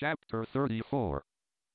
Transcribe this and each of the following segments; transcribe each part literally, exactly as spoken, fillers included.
Chapter thirty-four.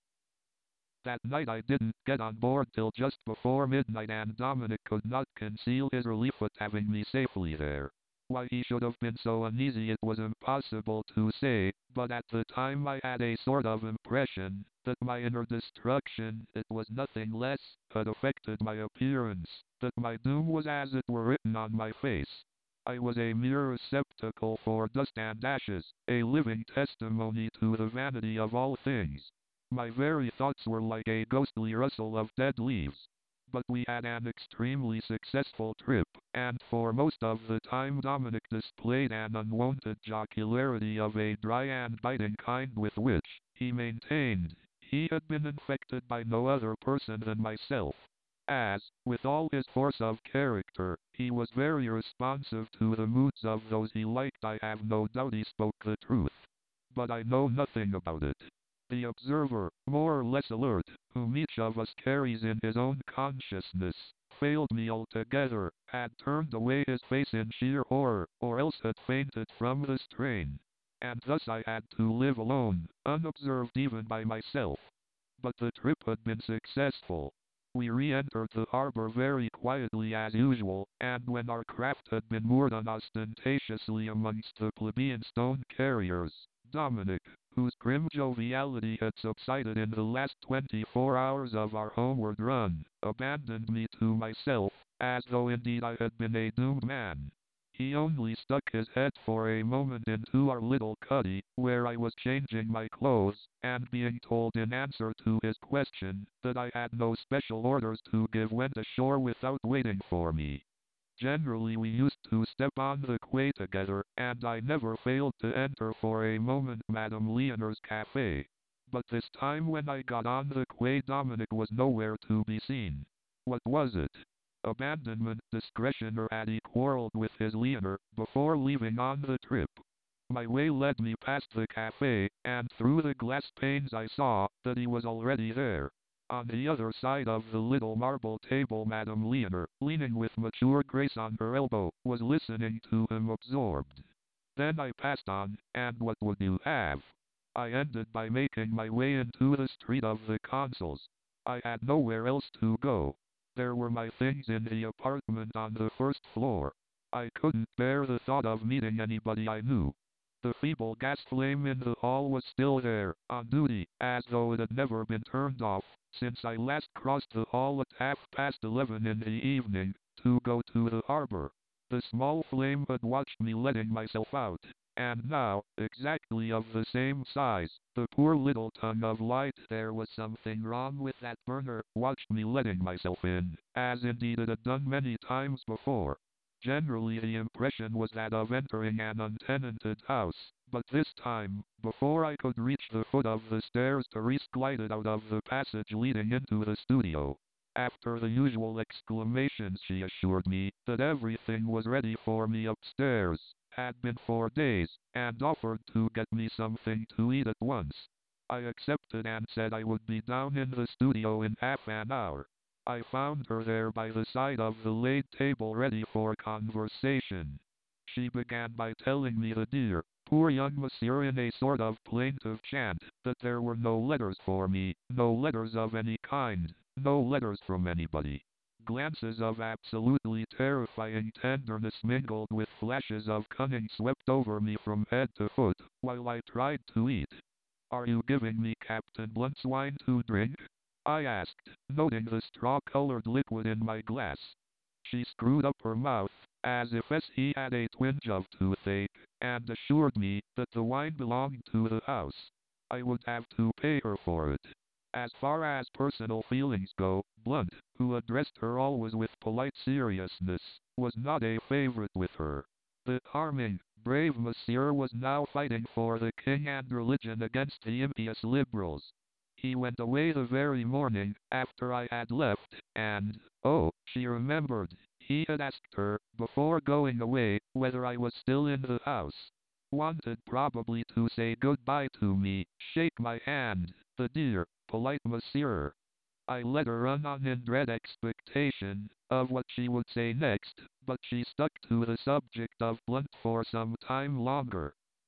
That night I didn't get on board till just before midnight, and Dominic could not conceal his relief at having me safely there. Why he should have been so uneasy it was impossible to say, but at the time I had a sort of impression that my inner destruction, it was nothing less, had affected my appearance, that my doom was as it were written on my face. I was a mere receptacle for dust and ashes, a living testimony to the vanity of all things. My very thoughts were like a ghostly rustle of dead leaves. But we had an extremely successful trip, and for most of the time Dominic displayed an unwonted jocularity of a dry and biting kind with which, he maintained, he had been infected by no other person than myself. As, with all his force of character, he was very responsive to the moods of those he liked, I have no doubt he spoke the truth. But I know nothing about it. The observer, more or less alert, whom each of us carries in his own consciousness, failed me altogether, had turned away his face in sheer horror, or else had fainted from the strain. And thus I had to live alone, unobserved even by myself. But the trip had been successful. We re-entered the harbor very quietly as usual, and when our craft had been moored unostentatiously amongst the plebeian stone carriers, Dominic, whose grim joviality had subsided in the last twenty-four hours of our homeward run, abandoned me to myself, as though indeed I had been a doomed man. He only stuck his head for a moment into our little cuddy, where I was changing my clothes, and being told in answer to his question that I had no special orders to give, went ashore without waiting for me. Generally we used to step on the quay together, and I never failed to enter for a moment Madame Leonor's cafe. But this time when I got on the quay Dominic was nowhere to be seen. What was it? Abandonment, discretion, or had he quarreled with his Leonor before leaving on the trip? My way led me past the cafe, and through the glass panes I saw that he was already there. On the other side of the little marble table Madame Leonor, leaning with mature grace on her elbow, was listening to him absorbed. Then I passed on, and what would you have? I ended by making my way into the street of the consuls. I had nowhere else to go. There were my things in the apartment on the first floor. I couldn't bear the thought of meeting anybody I knew. The feeble gas flame in the hall was still there, on duty, as though it had never been turned off, since I last crossed the hall at half past eleven in the evening, to go to the harbor. The small flame had watched me letting myself out, and now, exactly of the same size, the poor little tongue of light, there was something wrong with that burner, watched me letting myself in, as indeed it had done many times before. Generally the impression was that of entering an untenanted house, but this time, before I could reach the foot of the stairs, Therese glided out of the passage leading into the studio. After the usual exclamations she assured me that everything was ready for me upstairs, had been for days, and offered to get me something to eat at once. I accepted and said I would be down in the studio in half an hour. I found her there by the side of the laid table ready for conversation. She began by telling me, the dear, poor young monsieur, in a sort of plaintive chant, that there were no letters for me, no letters of any kind, no letters from anybody. Glances of absolutely terrifying tenderness mingled with flashes of cunning swept over me from head to foot, while I tried to eat. "Are you giving me Captain Blunt's wine to drink?" I asked, noting the straw-colored liquid in my glass. She screwed up her mouth, as if he had a twinge of toothache, and assured me that the wine belonged to the house. I would have to pay her for it. As far as personal feelings go, Blunt, who addressed her always with polite seriousness, was not a favorite with her. The charming, brave monsieur was now fighting for the king and religion against the impious liberals. He went away the very morning after I had left, and, oh, she remembered, he had asked her, before going away, whether I was still in the house. Wanted probably to say goodbye to me, shake my hand, the dear, polite monsieur. I let her run on in dread expectation of what she would say next, but she stuck to the subject of Blunt for some time longer.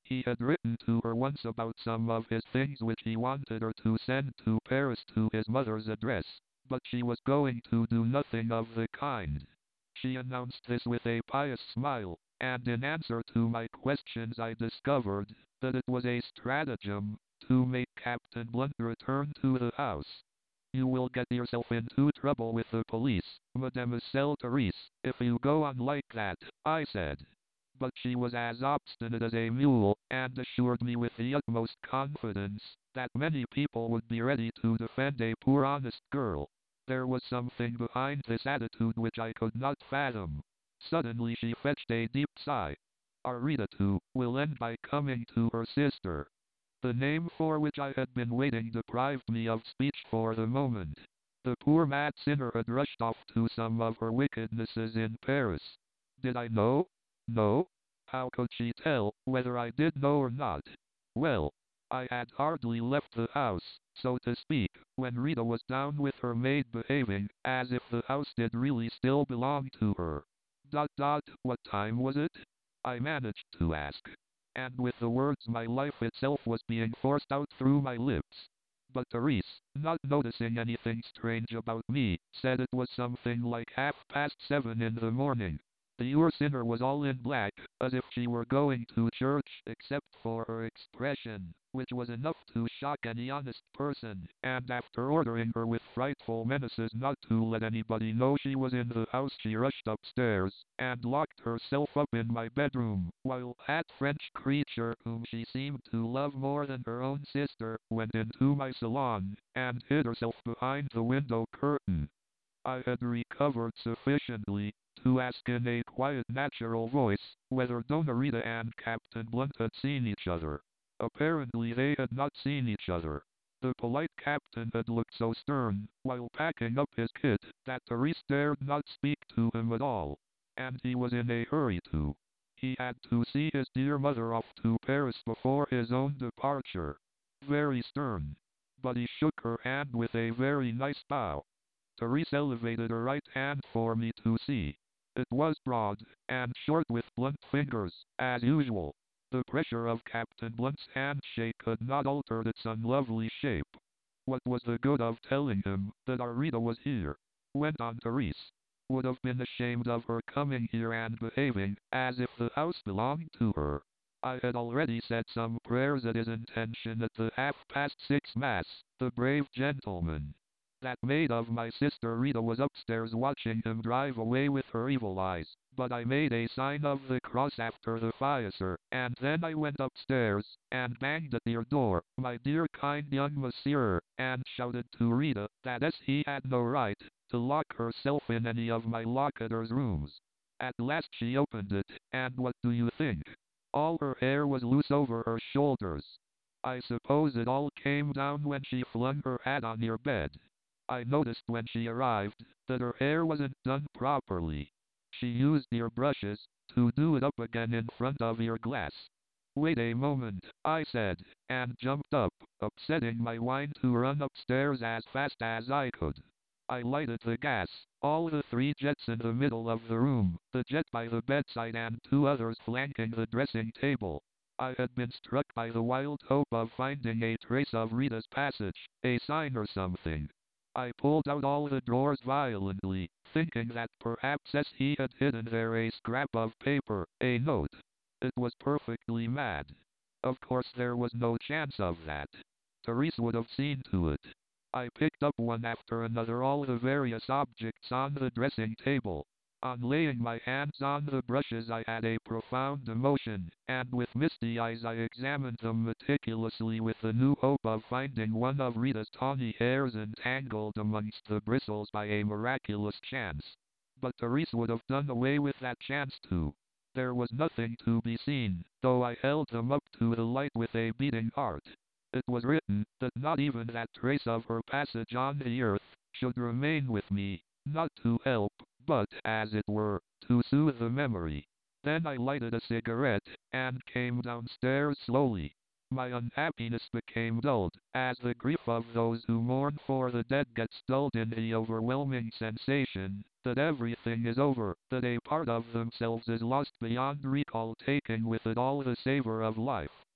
He had written to her once about some of his things which he wanted her to send to Paris to his mother's address, but she was going to do nothing of the kind. She announced this with a pious smile, and in answer to my questions I discovered that it was a stratagem to make Captain Blunt return to the house. You will get yourself into trouble with the police, Mademoiselle Therese, if you go on like that, I said. But she was as obstinate as a mule, and assured me with the utmost confidence that many people would be ready to defend a poor honest girl. There was something behind this attitude which I could not fathom. Suddenly she fetched a deep sigh. Our Rita, too, will end by coming to her sister. The name for which I had been waiting deprived me of speech for the moment. The poor mad sinner had rushed off to some of her wickednesses in Paris. Did I know? No. How could she tell whether I did know or not? Well, I had hardly left the house, so to speak, when Rita was down with her maid behaving as if the house did really still belong to her. Dot dot, what time was it? I managed to ask. And with the words my life itself was being forced out through my lips. But Therese, not noticing anything strange about me, said it was something like half past seven in the morning. The poor sinner was all in black, as if she were going to church, except for her expression, which was enough to shock any honest person, and after ordering her with frightful menaces not to let anybody know she was in the house, she rushed upstairs, and locked herself up in my bedroom, while that French creature, whom she seemed to love more than her own sister, went into my salon, and hid herself behind the window curtain. I had recovered sufficiently to ask in a quiet, natural voice whether Donna Rita and Captain Blunt had seen each other. Apparently they had not seen each other. The polite captain had looked so stern, while packing up his kit, that Therese dared not speak to him at all. And he was in a hurry too. He had to see his dear mother off to Paris before his own departure. Very stern. But he shook her hand with a very nice bow. Therese elevated her right hand for me to see. It was broad, and short with blunt fingers, as usual. The pressure of Captain Blunt's handshake had not altered its unlovely shape. What was the good of telling him that our Rita was here? Went on Therese. Would have been ashamed of her coming here and behaving as if the house belonged to her. I had already said some prayers at his intention at the half-past six mass, the brave gentleman. That maid of my sister Rita was upstairs watching him drive away with her evil eyes, but I made a sign of the cross after the fiasser, and then I went upstairs, and banged at your door, my dear kind young monsieur, and shouted to Rita that as he had no right to lock herself in any of my locator's rooms. At last she opened it, and what do you think? All her hair was loose over her shoulders. I suppose it all came down when she flung her hat on your bed. I noticed when she arrived that her hair wasn't done properly. She used your brushes to do it up again in front of your glass. Wait a moment, I said, and jumped up, upsetting my wine to run upstairs as fast as I could. I lighted the gas, all the three jets in the middle of the room, the jet by the bedside and two others flanking the dressing table. I had been struck by the wild hope of finding a trace of Rita's passage, a sign or something. I pulled out all the drawers violently, thinking that perhaps as he had hidden there a scrap of paper, a note. It was perfectly mad. Of course there was no chance of that. Therese would have seen to it. I picked up one after another all the various objects on the dressing table. On laying my hands on the brushes I had a profound emotion, and with misty eyes I examined them meticulously with the new hope of finding one of Rita's tawny hairs entangled amongst the bristles by a miraculous chance. But Therese would have done away with that chance too. There was nothing to be seen, though I held them up to the light with a beating heart. It was written that not even that trace of her passage on the earth should remain with me, not to help, but, as it were, to soothe the memory. Then I lighted a cigarette, and came downstairs slowly. My unhappiness became dulled, as the grief of those who mourn for the dead gets dulled in the overwhelming sensation that everything is over, that a part of themselves is lost beyond recall, taking with it all the savor of life.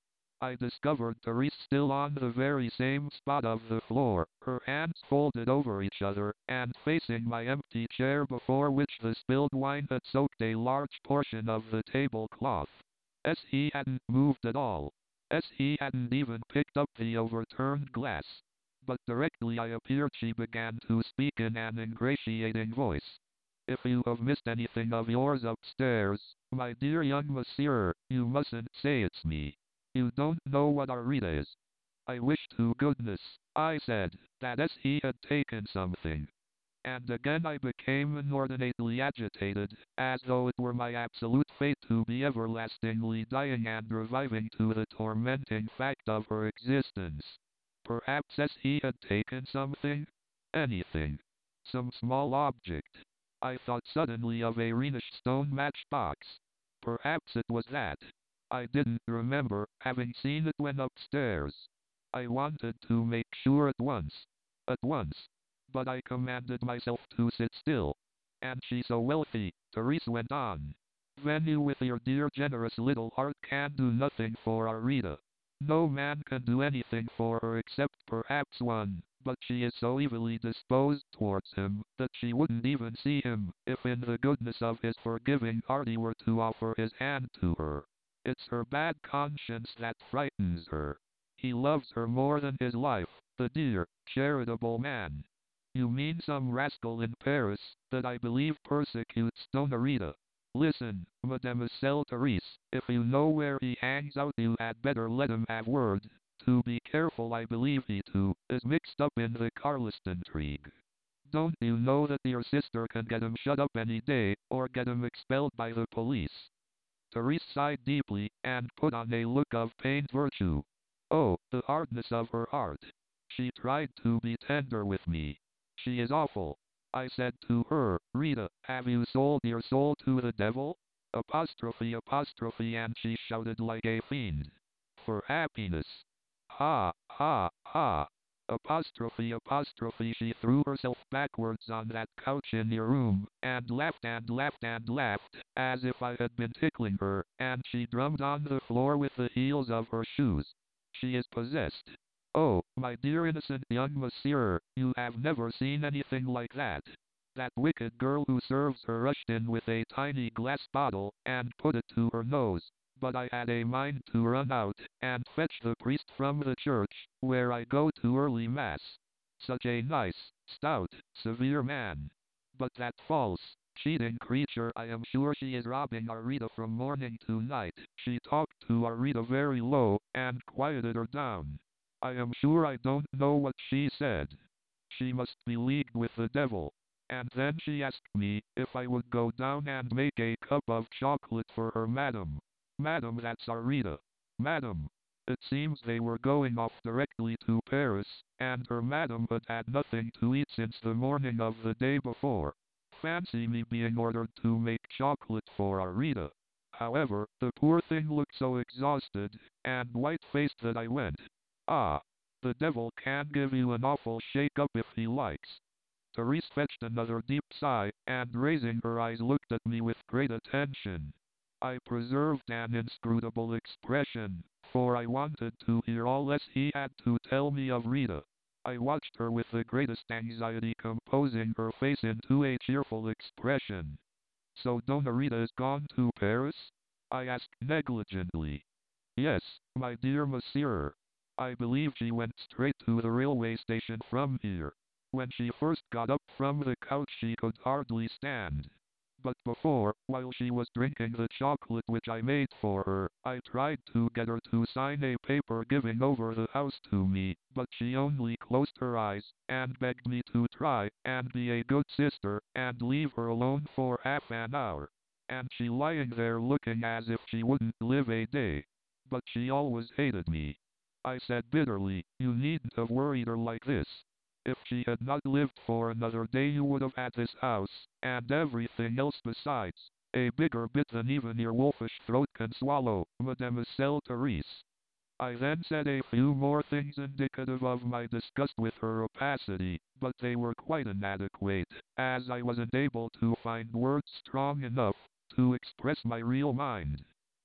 I discovered Therese still on the very same spot of the floor, her hands folded over each other, and facing my empty chair before which the spilled wine had soaked a large portion of the tablecloth. As he hadn't moved at all. As he hadn't even picked up the overturned glass. But directly I appeared she began to speak in an ingratiating voice. If you have missed anything of yours upstairs, my dear young monsieur, you mustn't say it's me. You don't know what Arita is. I wish to goodness, I said, that as he had taken something. And again I became inordinately agitated, as though it were my absolute fate to be everlastingly dying and reviving to the tormenting fact of her existence. Perhaps as he had taken something? Anything. Some small object. I thought suddenly of a Rhenish stone matchbox. Perhaps it was that. I didn't remember having seen it when upstairs. I wanted to make sure at once. At once. But I commanded myself to sit still. And she's so wealthy, Therese went on. Then you with your dear generous little heart can do nothing for Arita. No man can do anything for her except perhaps one, but she is so evilly disposed towards him, that she wouldn't even see him, if in the goodness of his forgiving heart he were to offer his hand to her. It's her bad conscience that frightens her. He loves her more than his life, the dear, charitable man. You mean some rascal in Paris, that I believe persecutes Dona Rita. Listen, Mademoiselle Therese, if you know where he hangs out you had better let him have word. To be careful, I believe he too is mixed up in the Carlist intrigue. Don't you know that your sister can get him shut up any day, or get him expelled by the police? Therese sighed deeply, and put on a look of pained virtue. Oh, the hardness of her heart. She tried to be tender with me. She is awful. I said to her, Rita, have you sold your soul to the devil? Apostrophe apostrophe, and she shouted like a fiend. For happiness. Ha, ha, ha. Apostrophe apostrophe, she threw herself backwards on that couch in your room, and laughed and laughed and laughed, as if I had been tickling her, and she drummed on the floor with the heels of her shoes. She is possessed. Oh, my dear innocent young monsieur, you have never seen anything like that. That wicked girl who serves her rushed in with a tiny glass bottle, and put it to her nose. But I had a mind to run out, and fetch the priest from the church, where I go to early mass. Such a nice, stout, severe man. But that false, cheating creature, I am sure she is robbing Arita from morning to night. She talked to Arita very low, and quieted her down. I am sure I don't know what she said. She must be leagued with the devil. And then she asked me if I would go down and make a cup of chocolate for her, madam. Madam, that's Arita. Madam. It seems they were going off directly to Paris, and her madam had had nothing to eat since the morning of the day before. Fancy me being ordered to make chocolate for Arita. However, the poor thing looked so exhausted and white-faced that I went. Ah, the devil can give you an awful shake-up if he likes. Therese fetched another deep sigh, and raising her eyes looked at me with great attention. I preserved an inscrutable expression, for I wanted to hear all else he had to tell me of Rita. I watched her with the greatest anxiety, composing her face into a cheerful expression. So Dona Rita is gone to Paris? I asked negligently. Yes, my dear monsieur. I believe she went straight to the railway station from here. When she first got up from the couch she could hardly stand. But before, while she was drinking the chocolate which I made for her, I tried to get her to sign a paper giving over the house to me, but she only closed her eyes, and begged me to try, and be a good sister, and leave her alone for half an hour. And she lying there looking as if she wouldn't live a day. But she always hated me. I said bitterly, you needn't have worried her like this. If she had not lived for another day you would have had this house, and everything else besides. A bigger bit than even your wolfish throat can swallow, Mademoiselle Therese. I then said a few more things indicative of my disgust with her rapacity, but they were quite inadequate, as I wasn't able to find words strong enough to express my real mind.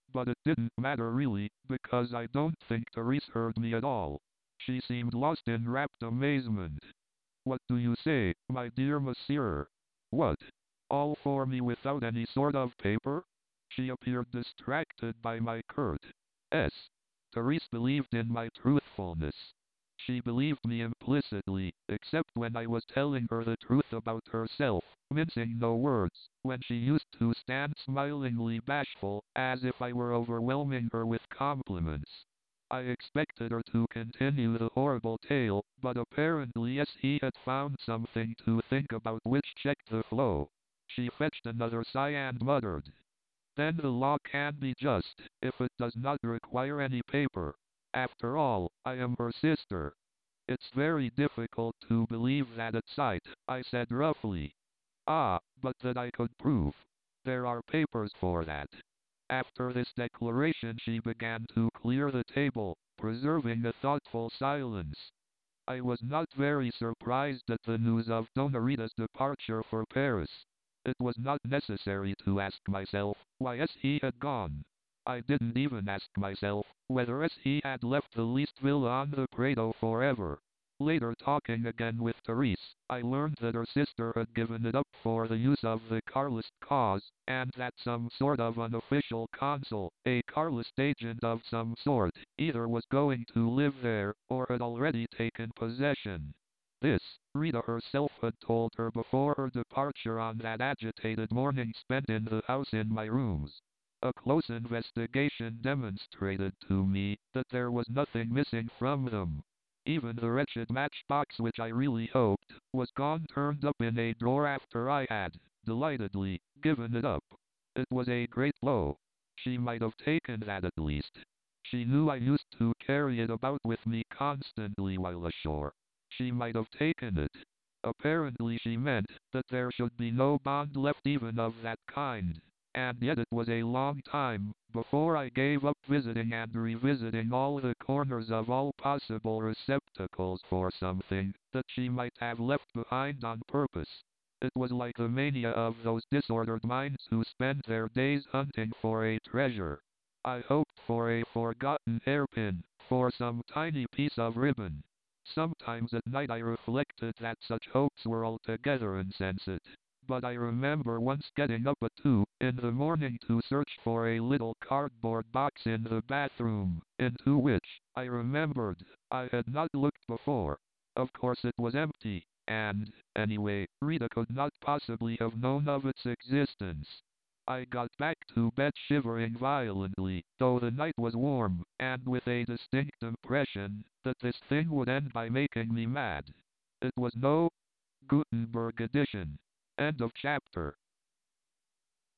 But it didn't matter really, because I don't think Therese heard me at all. She seemed lost in rapt amazement. What do you say, my dear monsieur? What? All for me without any sort of paper? She appeared distracted by my curt "S." Therese believed in my truthfulness. She believed me implicitly, except when I was telling her the truth about herself, mincing no words, when she used to stand smilingly bashful, as if I were overwhelming her with compliments. I expected her to continue the horrible tale, but apparently yes, he had found something to think about which checked the flow. She fetched another sigh and muttered, "Then the law can be just, if it does not require any paper. After all, I am her sister." "It's very difficult to believe that at sight," I said roughly. "Ah, but that I could prove. There are papers for that." After this declaration she began to clear the table, preserving a thoughtful silence. I was not very surprised at the news of Dona Rita's departure for Paris. It was not necessary to ask myself why S he had gone. I didn't even ask myself whether S he had left the leased villa on the Prado forever. Later, talking again with Therese, I learned that her sister had given it up for the use of the Carlist cause, and that some sort of unofficial consul, a Carlist agent of some sort, either was going to live there, or had already taken possession. This, Rita herself had told her before her departure on that agitated morning spent in the house in my rooms. A close investigation demonstrated to me that there was nothing missing from them. Even the wretched matchbox, which I really hoped was gone, turned up in a drawer after I had, delightedly, given it up. It was a great blow. She might have taken that at least. She knew I used to carry it about with me constantly while ashore. She might have taken it. Apparently she meant that there should be no bond left even of that kind. And yet it was a long time before I gave up visiting and revisiting all the corners of all possible receptacles for something that she might have left behind on purpose. It was like the mania of those disordered minds who spend their days hunting for a treasure. I hoped for a forgotten hairpin, for some tiny piece of ribbon. Sometimes at night I reflected that such hopes were altogether insensate. But I remember once getting up at two in the morning to search for a little cardboard box in the bathroom, into which, I remembered, I had not looked before. Of course it was empty, and, anyway, Rita could not possibly have known of its existence. I got back to bed shivering violently, though the night was warm, and with a distinct impression that this thing would end by making me mad. It was no Gutenberg edition. End of chapter.